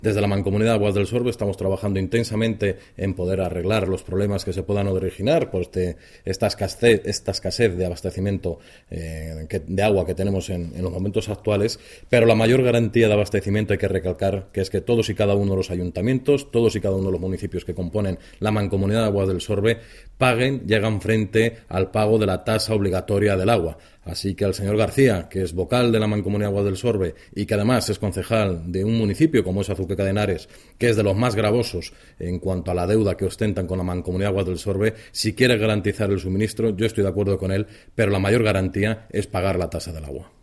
Desde la Mancomunidad de Aguas del Sorbe estamos trabajando intensamente en poder arreglar los problemas que se puedan originar por esta escasez de abastecimiento de agua que tenemos en los momentos actuales, pero la mayor garantía de abastecimiento hay que recalcar que es que todos y cada uno de los ayuntamientos, todos y cada uno de los municipios que componen la Mancomunidad de Aguas del Sorbe llegan frente al pago de la tasa obligatoria del agua. Así que al señor García, que es vocal de la Mancomunidad de Aguas del Sorbe y que además es concejal de un municipio como es Azuqueca de Henares, que es de los más gravosos en cuanto a la deuda que ostentan con la Mancomunidad de Aguas del Sorbe, si quiere garantizar el suministro, yo estoy de acuerdo con él, pero la mayor garantía es pagar la tasa del agua.